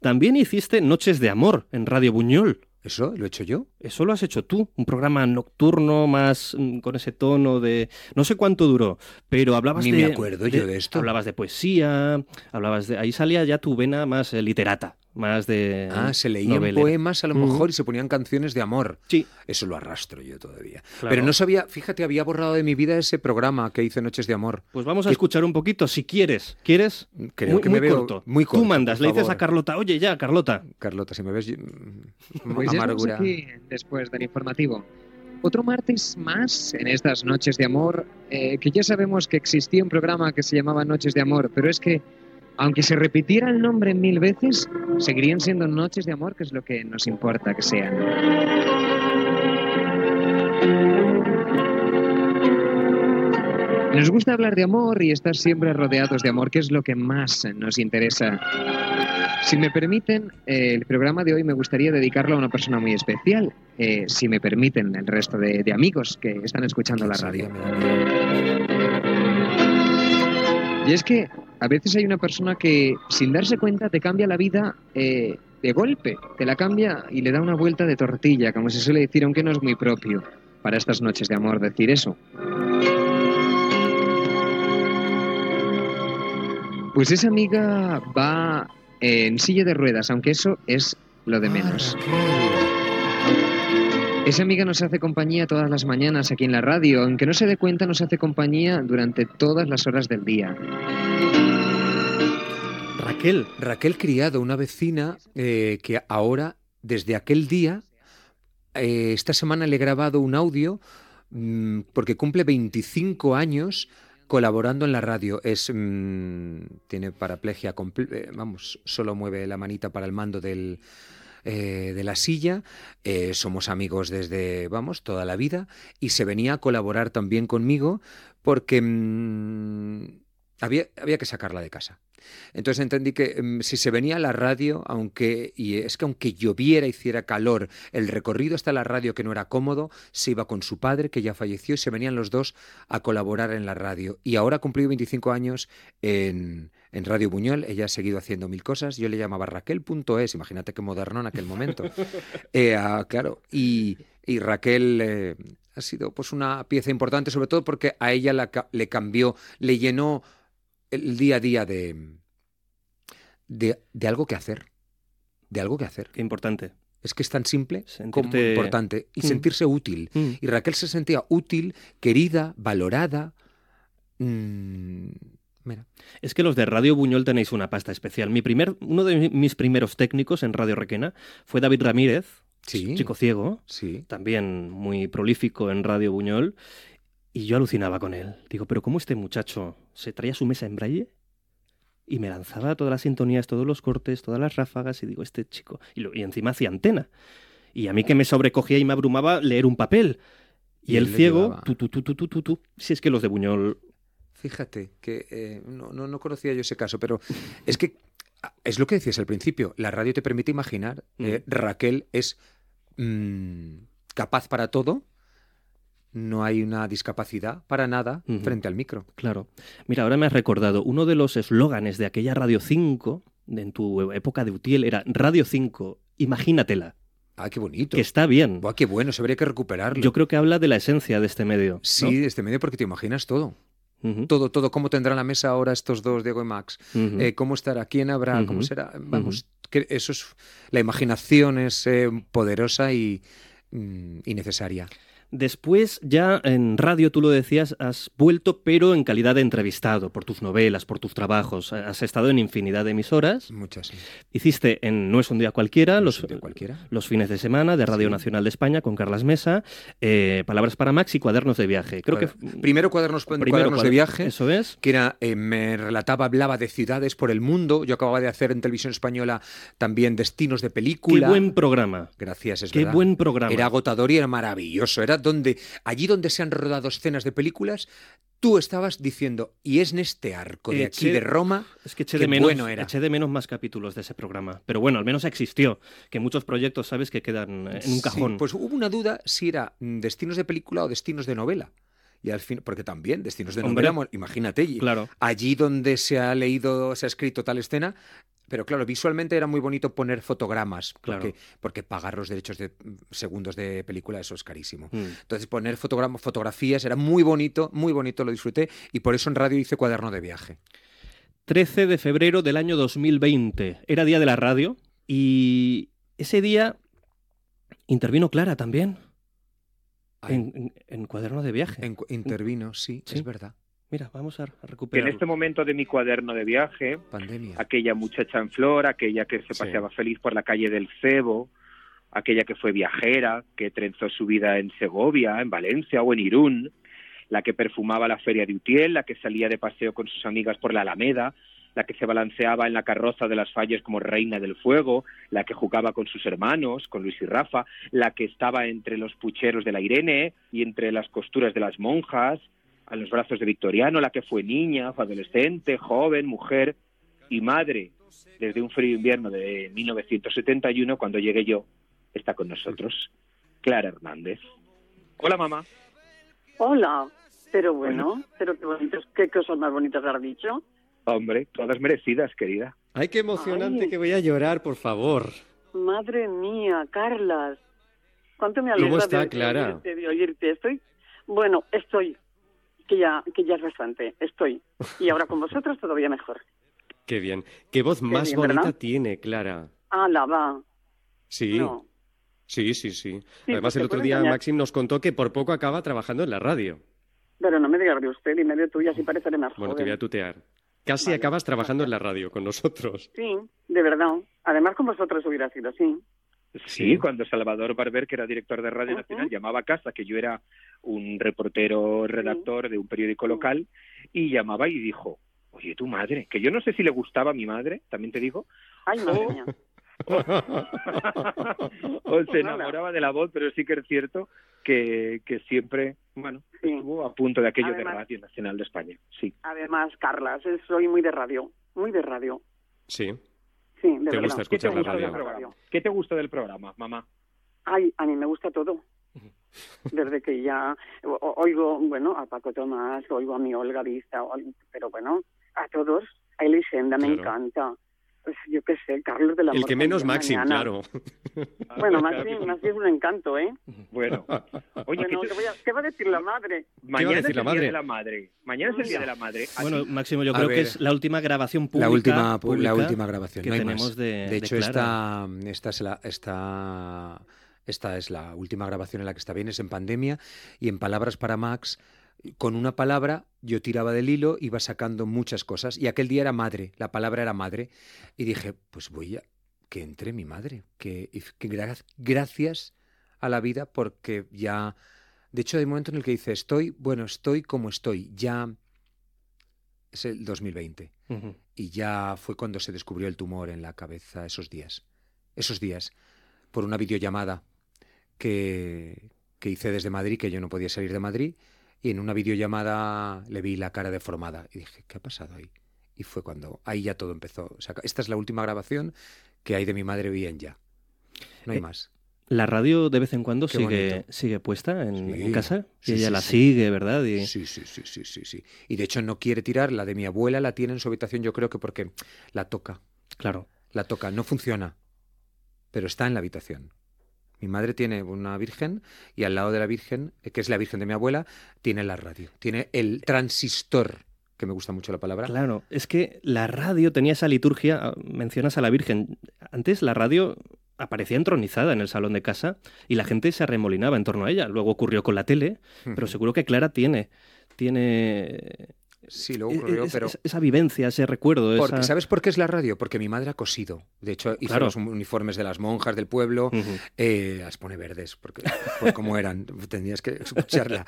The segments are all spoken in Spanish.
También hiciste Noches de Amor en Radio Buñol. ¿Eso lo he hecho yo? Eso lo has hecho tú, un programa nocturno más con ese tono de... No sé cuánto duró, pero hablabas Ni me acuerdo yo de esto. Hablabas de poesía, hablabas de... Ahí salía ya tu vena más literata, más de se leían novelera. poemas a lo mejor y se ponían canciones de amor. Sí. Eso lo arrastro yo todavía. Claro. Pero no sabía, fíjate, había borrado de mi vida ese programa que hice Noches de Amor. Pues vamos a escuchar un poquito, si quieres. ¿Quieres? Creo que me veo corto. muy corto. Tú mandas, por le dices favor. a Carlota, oye ya, Carlota. Carlota, si me ves Pues ya estamos amargura. aquí después del informativo. Otro martes más en estas Noches de Amor, que ya sabemos que existía un programa que se llamaba Noches de Amor, pero es que aunque se repitiera el nombre 1000 veces, seguirían siendo Noches de Amor, que es lo que nos importa que sean. Nos gusta hablar de amor y estar siempre rodeados de amor, que es lo que más nos interesa. Si me permiten, el programa de hoy me gustaría dedicarlo a una persona muy especial. Si me permiten, el resto de amigos que están escuchando la radio. Y es que a veces hay una persona que, sin darse cuenta, te cambia la vida de golpe. Te la cambia y le da una vuelta de tortilla, como se suele decir, aunque no es muy propio para estas noches de amor decir eso. Pues esa amiga va en silla de ruedas, aunque eso es lo de menos. Esa amiga nos hace compañía todas las mañanas aquí en la radio, aunque no se dé cuenta, nos hace compañía durante todas las horas del día. Raquel Criado, una vecina que ahora, desde aquel día, esta semana le he grabado un audio porque cumple 25 años colaborando en la radio. Tiene paraplegia, solo mueve la manita para el mando de la silla. Somos amigos desde, toda la vida, y se venía a colaborar también conmigo porque había que sacarla de casa. Entonces entendí que si se venía a la radio, aunque lloviera, hiciera calor, el recorrido hasta la radio, que no era cómodo, se iba con su padre, que ya falleció, y se venían los dos a colaborar en la radio. Y ahora ha cumplido 25 años en Radio Buñol. Ella ha seguido haciendo mil cosas. Yo le llamaba Raquel.es, imagínate qué moderno en aquel momento. Claro, y Raquel ha sido pues una pieza importante, sobre todo porque a ella le cambió, le llenó el día a día de algo que hacer. De algo que hacer. Qué importante. Es que es tan simple como importante. Y sentirse útil. Y Raquel se sentía útil, querida, valorada. Mira. Es que los de Radio Buñol tenéis una pasta especial. Uno de mis primeros técnicos en Radio Requena fue David Ramírez, chico ciego, también muy prolífico en Radio Buñol. Y yo alucinaba con él. Digo, pero ¿cómo este muchacho se traía su mesa en braille y me lanzaba todas las sintonías, todos los cortes, todas las ráfagas? Y digo, este chico... Y encima hacía antena. Y a mí que me sobrecogía y me abrumaba leer un papel. Y el ciego, tú. Si es que los de Buñol... Fíjate que no conocía yo ese caso, pero es que es lo que decías al principio. La radio te permite imaginar. Raquel es capaz para todo. No hay una discapacidad para nada frente al micro. Claro. Mira, ahora me has recordado, uno de los eslóganes de aquella Radio 5, en tu época de Utiel, era Radio 5, imagínatela. Ah, qué bonito. Que está bien. Buah, qué bueno, se habría que recuperarlo. Yo creo que habla de la esencia de este medio. Sí, ¿no? de este medio, porque te imaginas todo. Todo, cómo tendrán la mesa ahora estos dos, Diego y Max, cómo estará, quién habrá, cómo será. Que eso es, la imaginación es poderosa y necesaria. Después ya en radio, tú lo decías, has vuelto, pero en calidad de entrevistado, por tus novelas, por tus trabajos. Has estado en infinidad de emisoras. Muchas, sí. Hiciste en No es un día cualquiera, los fines de semana de Radio Nacional de España, con Carlas Mesa, Palabras para Max y Cuadernos de viaje. Primero Cuadernos de viaje, eso es. Que era, hablaba de ciudades por el mundo. Yo acababa de hacer en Televisión Española también destinos de película. Qué buen programa. Gracias, es verdad. Qué buen programa. Era agotador y era maravilloso. Era allí donde se han rodado escenas de películas, tú estabas diciendo, y es en este arco de aquí de Roma, es que eché de menos más capítulos de ese programa. Pero bueno, al menos existió, que muchos proyectos, sabes, que quedan en un cajón. Pues hubo una duda si era destinos de película o destinos de novela. Y al fin, porque también destinos de novela, imagínate, claro. Allí donde se ha escrito tal escena, Pero claro, visualmente era muy bonito poner fotogramas, Claro. porque pagar los derechos de segundos de película, eso es carísimo. Entonces poner fotografías era muy bonito, lo disfruté, y por eso en radio hice Cuaderno de Viaje. 13 de febrero del año 2020. Era día de la radio y ese día intervino Clara también. En Cuaderno de Viaje. Intervino, sí, es verdad. Mira, vamos a Que en recuperarlo. este momento de mi Cuaderno de Viaje, Pandemia. aquella muchacha en flor, aquella que se paseaba feliz por la calle del Cebo, aquella que fue viajera, que trenzó su vida en Segovia, en Valencia o en Irún, la que perfumaba la feria de Utiel, la que salía de paseo con sus amigas por la Alameda, la que se balanceaba en la carroza de las Falles como reina del fuego, la que jugaba con sus hermanos, con Luis y Rafa, la que estaba entre los pucheros de la Irene y entre las costuras de las monjas, a los brazos de Victoriano, la que fue niña, fue adolescente, joven, mujer y madre desde un frío invierno de 1971, cuando llegué yo, está con nosotros, Clara Hernández. Hola, mamá. Hola, pero bueno, pero qué bonitos, qué cosas más bonitas has dicho. Hombre, todas merecidas, querida. Ay, qué emocionante, Ay. que voy a llorar, por favor. Madre mía, Carlas. ¿Cuánto me ¿Cómo alegra está, Clara? de oírte? Estoy, que ya es bastante, estoy. Y ahora con vosotros todavía mejor. Qué bien. Qué voz más bien, bonita ¿verdad? tiene, Clara. La va. Sí. No. Sí. Además, porque el otro puede día engañar. Maxim nos contó que por poco acaba trabajando en la radio. Pero no me digas de usted, dime de tuya, así pareceré más Bueno, te joven. voy a tutear. Casi Vale, acabas trabajando en la radio con nosotros. Sí, de verdad. Además con vosotros hubiera sido, sí. Sí, cuando Salvador Barber, que era director de Radio Nacional, llamaba a casa, que yo era un reportero redactor de un periódico local, y llamaba y dijo, oye, tu madre, que yo no sé si le gustaba a mi madre, también te digo, Ay, madre mía. o se enamoraba de la voz, pero sí que es cierto que siempre, bueno, estuvo a punto de aquello Además, de Radio Nacional de España, sí. Además, Carlas, soy muy de radio, muy de radio. Sí. Sí, de ¿Te verdad. gusta escuchar la radio? ¿Qué te gusta del programa, mamá? Ay, a mí me gusta todo. Desde que ya oigo, bueno, a Paco Tomás, oigo a mi Olga Vista, pero bueno, a todos. A Elisenda me encanta. Pues yo qué sé, Carlos de la El que menos Maxim, mañana. claro. Bueno, Maxim es un encanto, ¿eh? Bueno, oye, bueno, ¿qué va a decir la madre? Mañana es el Día de la Madre. Mañana es el Día de la Madre. Bueno, Máximo, yo creo que es la última grabación pública. La última grabación, que no hay tenemos más. de hecho, Clara. esta es la última grabación en la que está bien, es en pandemia, y en Palabras para Max, con una palabra yo tiraba del hilo, iba sacando muchas cosas, y aquel día era madre, la palabra era madre, y dije, pues voy a que entre mi madre, gracias a la vida, porque ya, de hecho hay un momento en el que dice, estoy como estoy, ya es el 2020, y ya fue cuando se descubrió el tumor en la cabeza esos días, por una videollamada que hice desde Madrid, que yo no podía salir de Madrid, y en una videollamada le vi la cara deformada y dije, ¿qué ha pasado ahí? Y fue cuando ahí ya todo empezó. O sea, esta es la última grabación que hay de mi madre bien ya. No hay más. La radio de vez en cuando sigue puesta en casa y ella la sí. sigue, ¿verdad? Y... Sí. Y de hecho no quiere tirar la de mi abuela, la tiene en su habitación, yo creo que porque la toca. Claro. La toca, no funciona, pero está en la habitación. Mi madre tiene una virgen y al lado de la virgen, que es la virgen de mi abuela, tiene la radio, tiene el transistor, que me gusta mucho la palabra. Claro, es que la radio tenía esa liturgia, mencionas a la Virgen. Antes la radio aparecía entronizada en el salón de casa y la gente se arremolinaba en torno a ella. Luego ocurrió con la tele, pero seguro que Clara tiene Sí, luego ocurrió, pero... esa vivencia, ese recuerdo. Porque, ¿sabes por qué es la radio? Porque mi madre ha cosido. De hecho, hizo los uniformes de las monjas del pueblo, las pone verdes, porque por cómo eran, tenías que escucharla.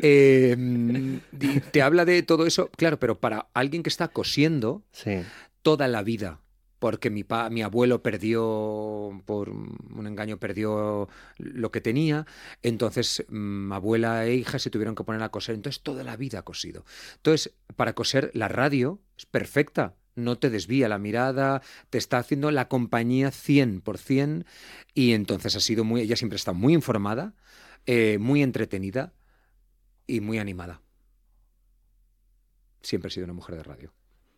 Te habla de todo eso, claro, pero para alguien que está cosiendo toda la vida, porque mi abuelo perdió, por un engaño, perdió lo que tenía, entonces abuela e hija se tuvieron que poner a coser, entonces toda la vida ha cosido. Entonces, para coser, la radio es perfecta, no te desvía la mirada, te está haciendo la compañía 100%, y entonces ella siempre está muy informada, muy entretenida y muy animada. Siempre ha sido una mujer de radio.